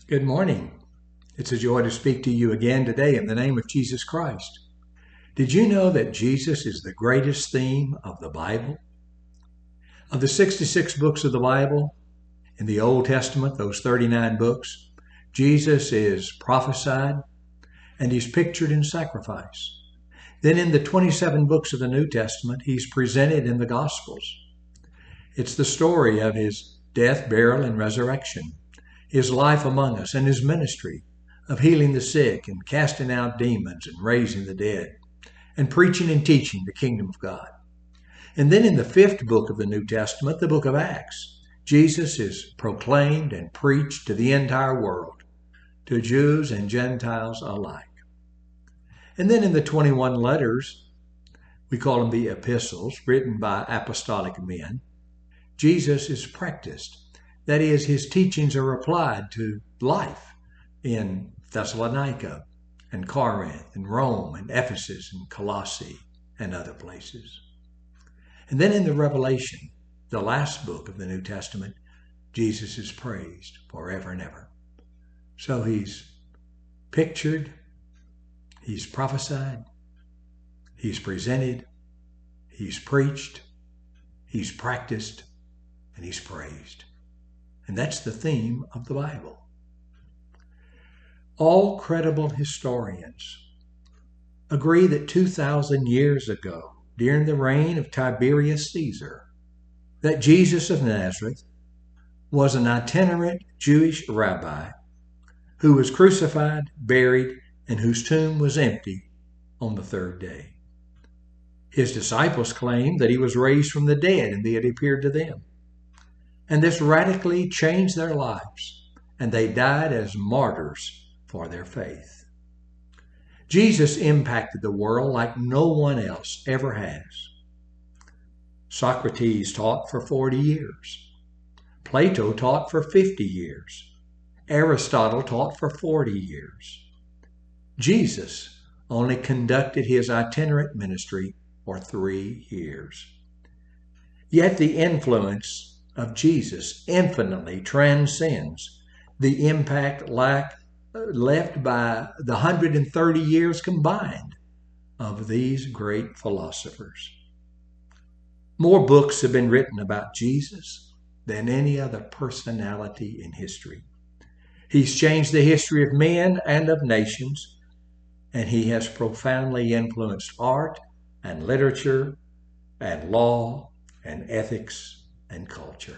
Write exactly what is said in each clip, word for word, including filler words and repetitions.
Good morning. It's a joy to speak to you again today in the name of Jesus Christ. Did you know that Jesus is the greatest theme of the Bible? Of the sixty-six books of the Bible, in the Old Testament, those thirty-nine books, Jesus is prophesied and he's pictured in sacrifice. Then in the twenty-seven books of the New Testament, he's presented in the Gospels. It's the story of his death, burial, and resurrection, his life among us and his ministry of healing the sick and casting out demons and raising the dead and preaching and teaching the kingdom of God. And then in the fifth book of the New Testament, the book of Acts, Jesus is proclaimed and preached to the entire world, to Jews and Gentiles alike. And then in the twenty-one letters, we call them the epistles, written by apostolic men, Jesus is practiced. That is, his teachings are applied to life in Thessalonica and Corinth and Rome and Ephesus and Colossae and other places. And then in the Revelation, the last book of the New Testament, Jesus is praised forever and ever. So he's pictured, he's prophesied, he's presented, he's preached, he's practiced, and he's praised. And that's the theme of the Bible. All credible historians agree that two thousand years ago, during the reign of Tiberius Caesar, that Jesus of Nazareth was an itinerant Jewish rabbi who was crucified, buried, and whose tomb was empty on the third day. His disciples claimed that he was raised from the dead and that he had appeared to them. And this radically changed their lives, and they died as martyrs for their faith. Jesus impacted the world like no one else ever has. Socrates taught for forty years. Plato taught for fifty years. Aristotle taught for forty years. Jesus only conducted his itinerant ministry for three years. Yet the influence of Jesus infinitely transcends the impact lack, left by the one hundred thirty years combined of these great philosophers. More books have been written about Jesus than any other personality in history. He's changed the history of men and of nations, and he has profoundly influenced art and literature and law and ethics and culture.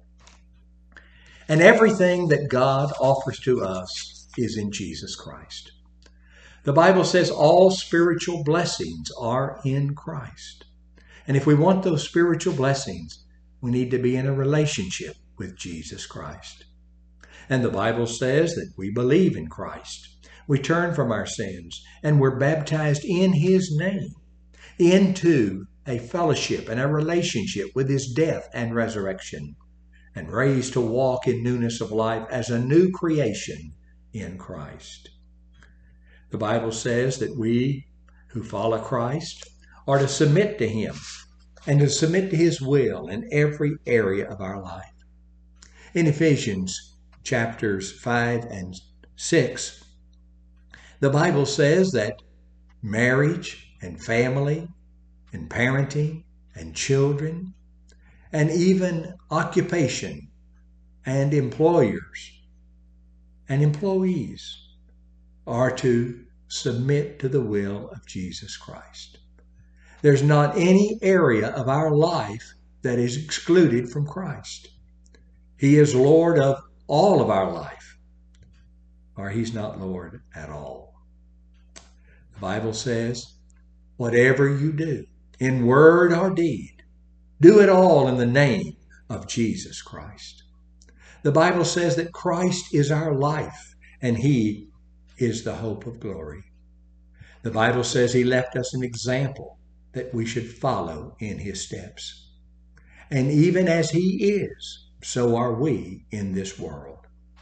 And everything that God offers to us is in Jesus Christ. The Bible says all spiritual blessings are in Christ. And if we want those spiritual blessings, we need to be in a relationship with Jesus Christ. And the Bible says that we believe in Christ. We turn from our sins and we're baptized in his name into a fellowship and a relationship with his death and resurrection, and raised to walk in newness of life as a new creation in Christ. The Bible says that we who follow Christ are to submit to him and to submit to his will in every area of our life. In Ephesians chapters five and six, the Bible says that marriage and family and parenting and children and even occupation and employers and employees are to submit to the will of Jesus Christ. There's not any area of our life that is excluded from Christ. He is Lord of all of our life, or he's not Lord at all. The Bible says, whatever you do, in word or deed, do it all in the name of Jesus Christ. The Bible says that Christ is our life and he is the hope of glory. The Bible says he left us an example that we should follow in his steps. And even as he is, so are we in this world.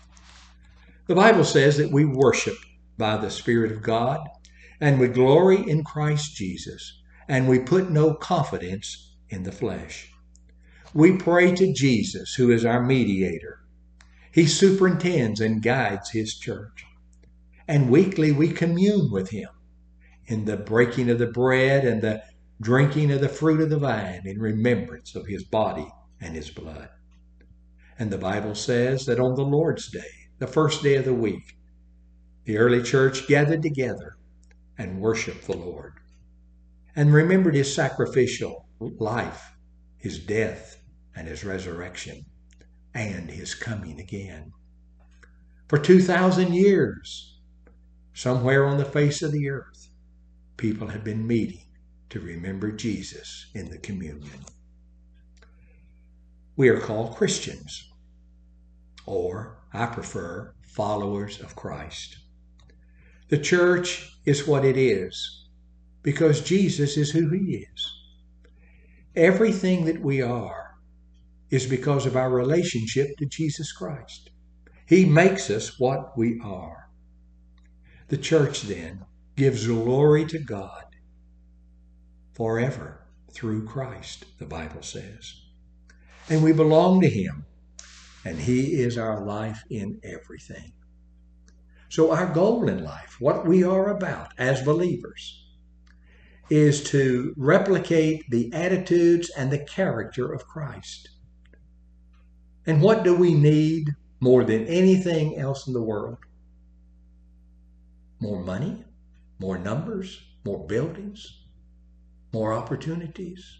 The Bible says that we worship by the Spirit of God and we glory in Christ Jesus, and we put no confidence in the flesh. We pray to Jesus, who is our mediator. He superintends and guides His church. And weekly we commune with Him in the breaking of the bread and the drinking of the fruit of the vine in remembrance of His body and His blood. And the Bible says that on the Lord's Day, the first day of the week, the early church gathered together and worshiped the Lord and remembered His sacrificial life, His death and His resurrection, and His coming again. For two thousand years, somewhere on the face of the earth, people have been meeting to remember Jesus in the communion. We are called Christians, or I prefer followers of Christ. The church is what it is because Jesus is who He is. Everything that we are is because of our relationship to Jesus Christ. He makes us what we are. The church then gives glory to God forever through Christ, the Bible says. And we belong to Him, and He is our life in everything. So our goal in life, what we are about as believers, is to replicate the attitudes and the character of Christ. And what do we need more than anything else in the world? More money, more numbers, more buildings, more opportunities?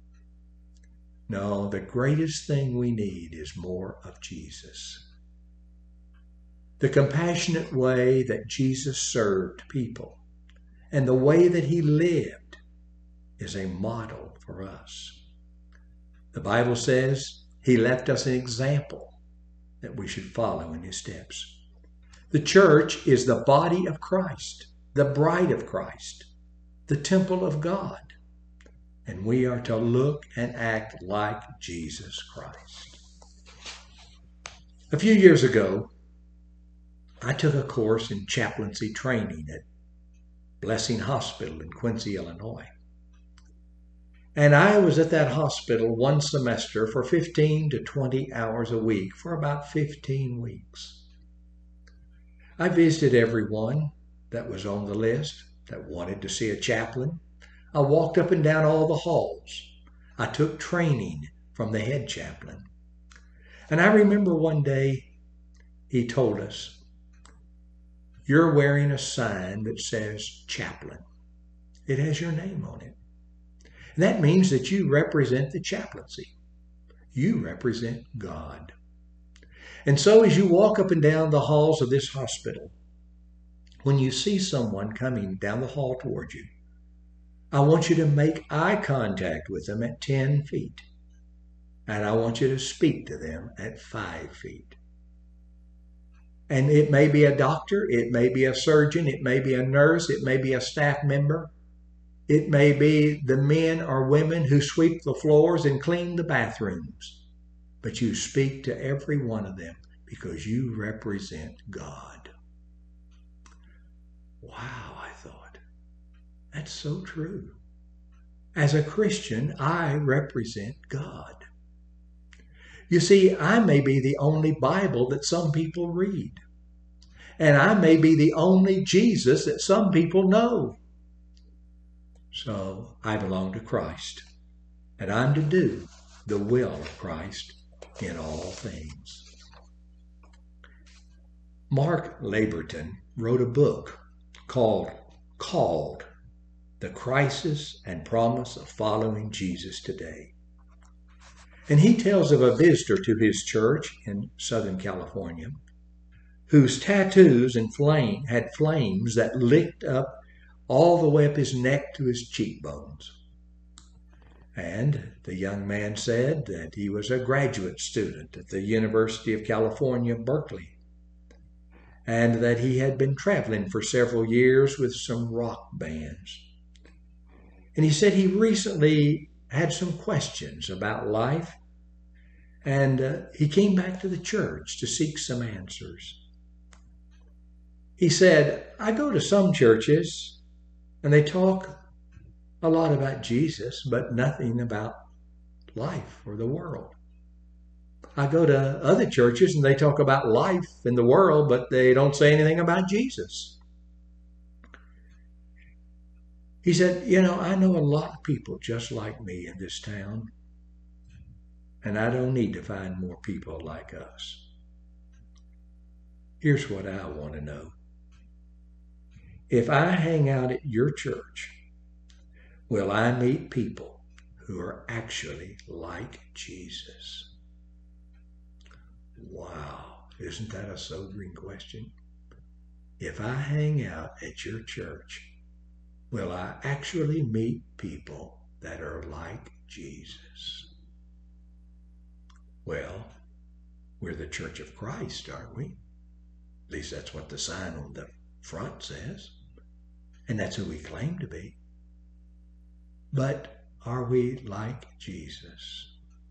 No, the greatest thing we need is more of Jesus. The compassionate way that Jesus served people and the way that He lived is a model for us. The Bible says He left us an example that we should follow in His steps. The church is the body of Christ, the bride of Christ, the temple of God. And we are to look and act like Jesus Christ. A few years ago, I took a course in chaplaincy training at Blessing Hospital in Quincy, Illinois. And I was at that hospital one semester for fifteen to twenty hours a week for about fifteen weeks. I visited everyone that was on the list that wanted to see a chaplain. I walked up and down all the halls. I took training from the head chaplain. And I remember one day he told us, "You're wearing a sign that says chaplain. It has your name on it. And that means that you represent the chaplaincy. You represent God. And so as you walk up and down the halls of this hospital, when you see someone coming down the hall toward you, I want you to make eye contact with them at ten feet. And I want you to speak to them at five feet. And it may be a doctor, it may be a surgeon, it may be a nurse, it may be a staff member. It may be the men or women who sweep the floors and clean the bathrooms. But you speak to every one of them because you represent God." Wow, I thought. That's so true. As a Christian, I represent God. You see, I may be the only Bible that some people read. And I may be the only Jesus that some people know. So I belong to Christ. And I'm to do the will of Christ in all things. Mark Laberton wrote a book called Called, The Crisis and Promise of Following Jesus Today. And he tells of a visitor to his church in Southern California whose tattoos and flame had flames that licked up all the way up his neck to his cheekbones. And the young man said that he was a graduate student at the University of California, Berkeley, and that he had been traveling for several years with some rock bands. And he said he recently had some questions about life, and uh, he came back to the church to seek some answers. He said, "I go to some churches, and they talk a lot about Jesus, but nothing about life or the world. I go to other churches and they talk about life in the world, but they don't say anything about Jesus. He said, you know, I know a lot of people just like me in this town, and I don't need to find more people like us. Here's what I want to know. If I hang out at your church, will I meet people who are actually like Jesus? Wow, isn't that a sobering question? If I hang out at your church, will I actually meet people that are like Jesus? Well, we're the Church of Christ, aren't we? At least that's what the sign on the front says. And that's who we claim to be. But are we like Jesus?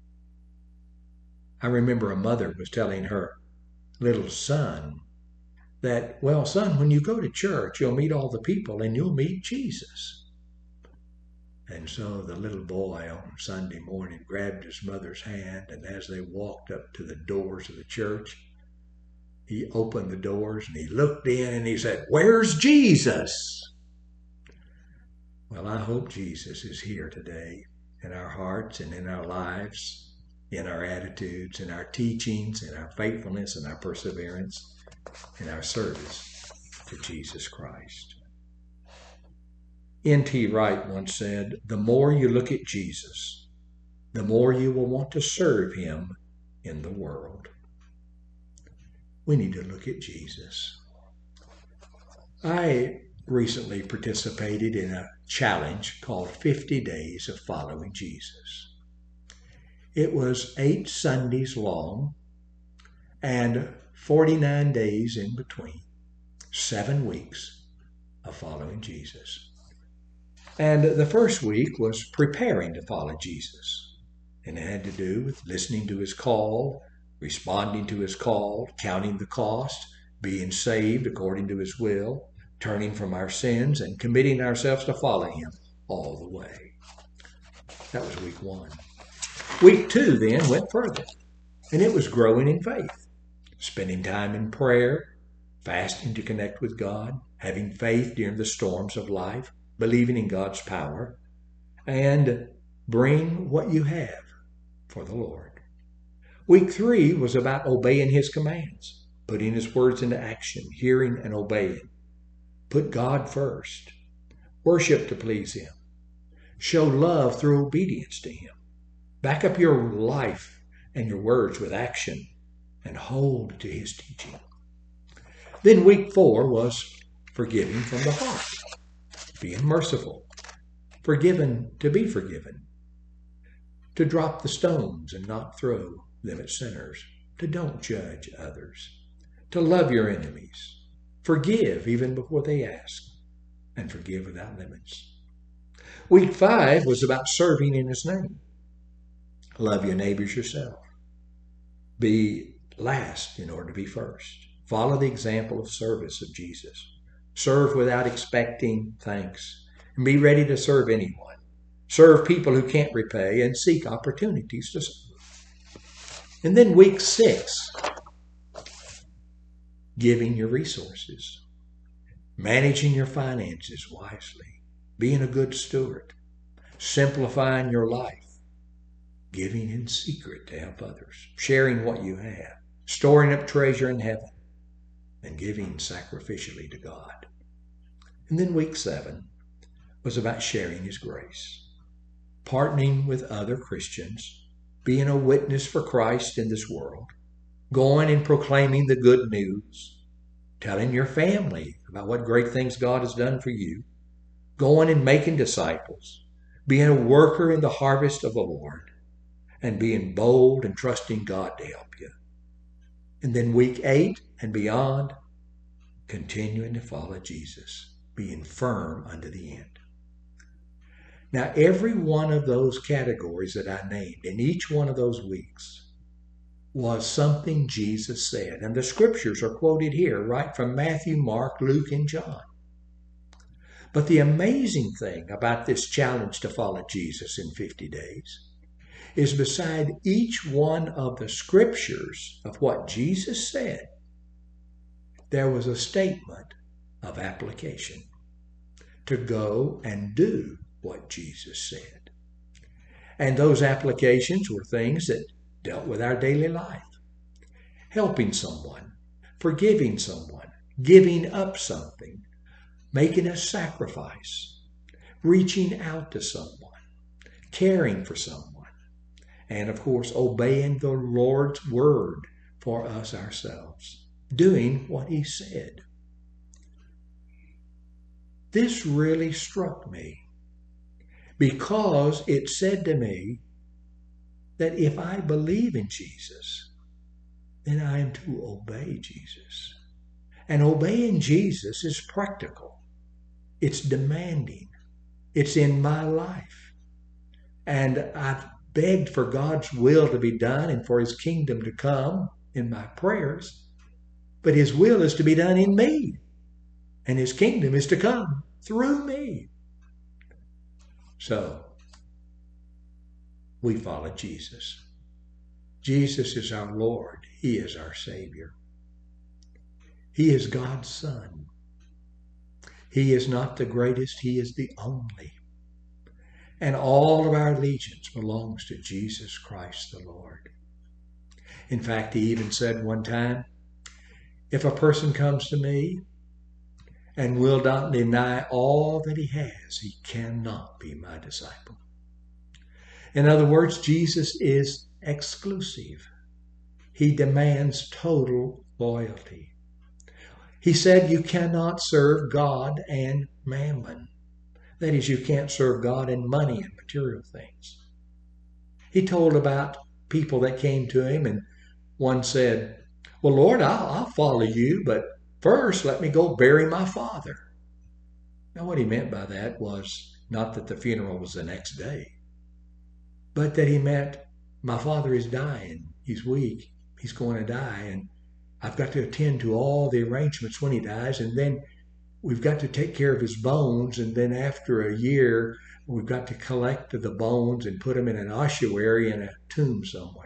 I remember a mother was telling her little son that, well, son, when you go to church, you'll meet all the people and you'll meet Jesus. And so the little boy on Sunday morning grabbed his mother's hand, and as they walked up to the doors of the church, he opened the doors and he looked in and he said, "Where's Jesus?" Well, I hope Jesus is here today in our hearts and in our lives, in our attitudes, in our teachings, in our faithfulness, and our perseverance, in our service to Jesus Christ. N T Wright once said, the more you look at Jesus, the more you will want to serve him in the world. We need to look at Jesus. I recently participated in a challenge called fifty days of Following Jesus. It was eight Sundays long and forty-nine days in between, seven weeks of following Jesus. And the first week was preparing to follow Jesus. And it had to do with listening to his call, responding to his call, counting the cost, being saved according to his will, turning from our sins, and committing ourselves to follow him all the way. That was week one. Week two then went further, and it was growing in faith, spending time in prayer, fasting to connect with God, having faith during the storms of life, believing in God's power, and bring what you have for the Lord. Week three was about obeying his commands, putting his words into action, hearing and obeying. Put God first. Worship to please him. Show love through obedience to him. Back up your life and your words with action and hold to his teaching. Then week four was forgiving from the heart, being merciful, forgiven to be forgiven, to drop the stones and not throw them at sinners, to don't judge others, to love your enemies, forgive even before they ask, and forgive without limits. Week five was about serving in his name. Love your neighbors yourself. Be last in order to be first. Follow the example of service of Jesus. Serve without expecting thanks. And be ready to serve anyone. Serve people who can't repay and seek opportunities to serve. And then week six, giving your resources, managing your finances wisely, being a good steward, simplifying your life, giving in secret to help others, sharing what you have, storing up treasure in heaven, and giving sacrificially to God. And then week seven was about sharing his grace, partnering with other Christians, being a witness for Christ in this world, going and proclaiming the good news, telling your family about what great things God has done for you, going and making disciples, being a worker in the harvest of the Lord, and being bold and trusting God to help you. And then week eight and beyond, continuing to follow Jesus, being firm unto the end. Now, every one of those categories that I named in each one of those weeks was something Jesus said. And the scriptures are quoted here, right from Matthew, Mark, Luke, and John. But the amazing thing about this challenge to follow Jesus in fifty days is beside each one of the scriptures of what Jesus said, there was a statement of application to go and do what Jesus said. And those applications were things that dealt with our daily life. Helping someone, forgiving someone, giving up something, making a sacrifice, reaching out to someone, caring for someone, and of course obeying the Lord's word for us ourselves, doing what He said. This really struck me because it said to me that if I believe in Jesus, then I am to obey Jesus. And obeying Jesus is practical. It's demanding. It's in my life. And I've begged for God's will to be done and for His kingdom to come in my prayers. But His will is to be done in me. And His kingdom is to come through me. So, we follow Jesus. Jesus is our Lord. He is our Savior. He is God's Son. He is not the greatest. He is the only. And all of our allegiance belongs to Jesus Christ the Lord. In fact, He even said one time, if a person comes to me and will not deny all that he has, he cannot be my disciple. In other words, Jesus is exclusive. He demands total loyalty. He said you cannot serve God and mammon. That is, you can't serve God and money and material things. He told about people that came to Him, and one said, well, Lord, I'll, I'll follow you, but first let me go bury my father. Now, what he meant by that was not that the funeral was the next day, but that he meant my father is dying. He's weak. He's going to die, and I've got to attend to all the arrangements when he dies, and then we've got to take care of his bones, and then after a year, we've got to collect the bones and put them in an ossuary in a tomb somewhere.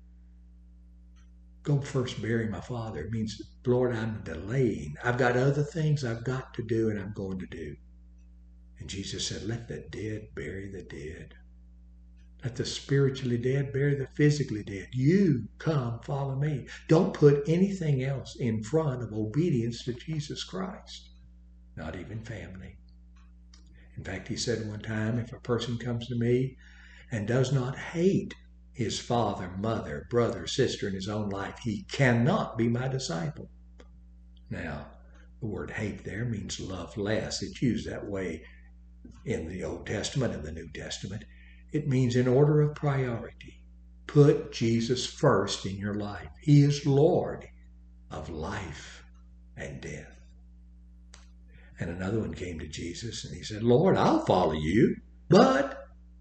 Go first bury my father. It means, Lord, I'm delaying. I've got other things I've got to do and I'm going to do. And Jesus said, let the dead bury the dead. Let the spiritually dead bury the physically dead. You come, follow me. Don't put anything else in front of obedience to Jesus Christ. Not even family. In fact, He said one time, if a person comes to me and does not hate his father, mother, brother, sister in his own life, he cannot be my disciple. Now, the word hate there means love less. It's used that way in the Old Testament and the New Testament. It means in order of priority. Put Jesus first in your life. He is Lord of life and death. And another one came to Jesus and he said, Lord, I'll follow you, but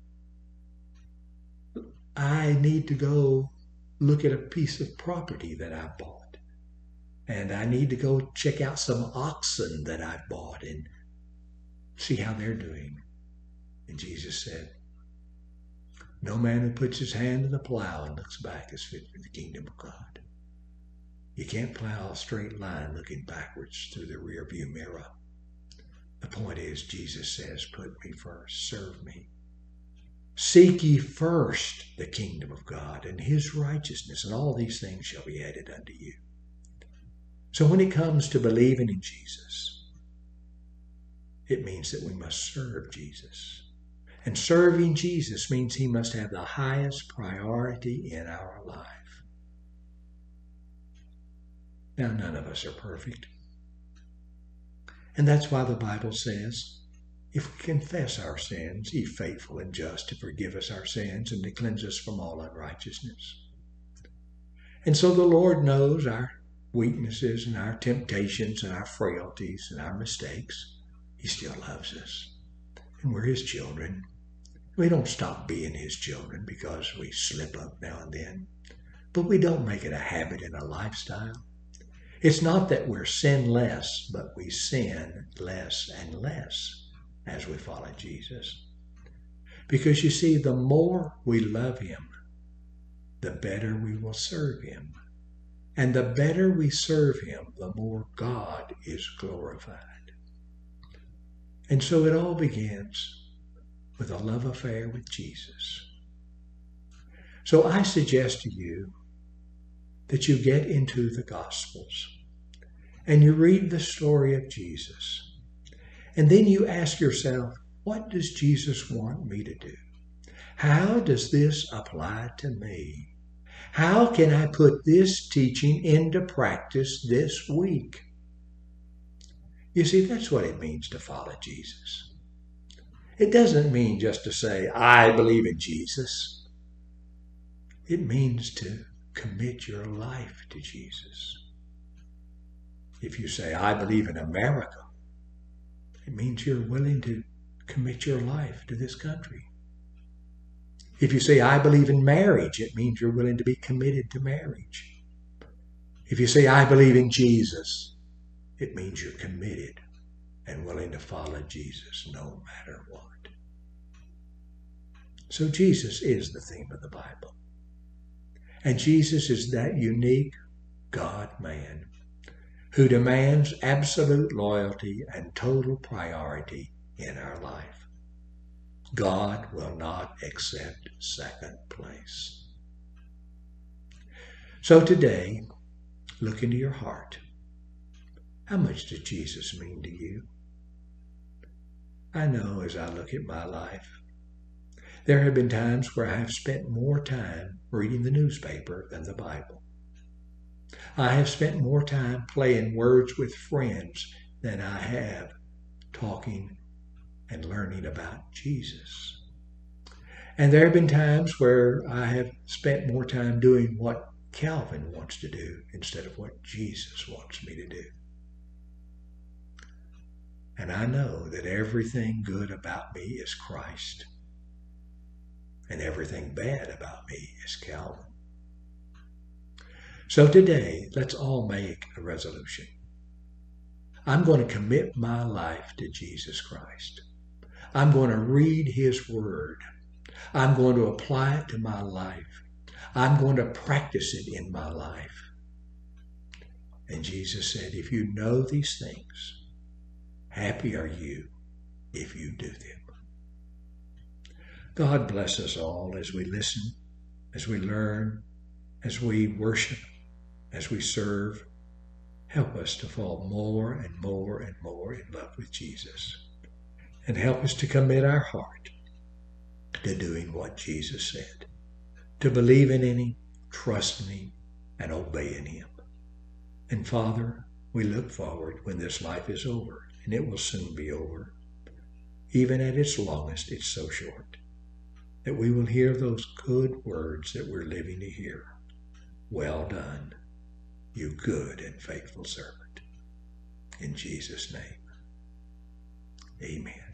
I need to go look at a piece of property that I bought. And I need to go check out some oxen that I've bought and see how they're doing. And Jesus said, no man who puts his hand in the plow and looks back is fit for the kingdom of God. You can't plow a straight line looking backwards through the rearview mirror. The point is, Jesus says, put me first, serve me. Seek ye first the kingdom of God and His righteousness, and all these things shall be added unto you. So when it comes to believing in Jesus, it means that we must serve Jesus. And serving Jesus means He must have the highest priority in our life. Now, none of us are perfect. And that's why the Bible says, if we confess our sins, He's faithful and just to forgive us our sins and to cleanse us from all unrighteousness. And so the Lord knows our weaknesses and our temptations and our frailties and our mistakes. He still loves us. And we're His children. We don't stop being His children because we slip up now and then. But we don't make it a habit and a lifestyle. It's not that we're sinless, but we sin less and less as we follow Jesus. Because you see, the more we love Him, the better we will serve him. And the better we serve him, the more God is glorified. And so it all begins with a love affair with Jesus. So I suggest to you that you get into the Gospels and you read the story of Jesus. And then you ask yourself, what does Jesus want me to do? How does this apply to me? How can I put this teaching into practice this week? You see, that's what it means to follow Jesus. It doesn't mean just to say, I believe in Jesus. It means to commit your life to Jesus. If you say, I believe in America, it means you're willing to commit your life to this country. If you say, I believe in marriage, it means you're willing to be committed to marriage. If you say, I believe in Jesus, it means you're committed and willing to follow Jesus no matter what. So Jesus is the theme of the Bible. And Jesus is that unique God-man who demands absolute loyalty and total priority in our life. God will not accept second place. So today, look into your heart. How much does Jesus mean to you? I know as I look at my life, there have been times where I have spent more time reading the newspaper than the Bible. I have spent more time playing words with friends than I have talking and learning about Jesus. And there have been times where I have spent more time doing what Calvin wants to do instead of what Jesus wants me to do. And I know that everything good about me is Christ, and everything bad about me is Calvin. So today, let's all make a resolution. I'm going to commit my life to Jesus Christ. I'm going to read his word. I'm going to apply it to my life. I'm going to practice it in my life. And Jesus said, if you know these things, happy are you if you do them. God bless us all as we listen, as we learn, as we worship, as we serve. Help us to fall more and more and more in love with Jesus. And help us to commit our heart to doing what Jesus said, to believe in him, trust in him, and obey in him. And Father, we look forward when this life is over, and it will soon be over. Even at its longest, it's so short, that we will hear those good words that we're living to hear. Well done, you good and faithful servant. In Jesus' name, amen.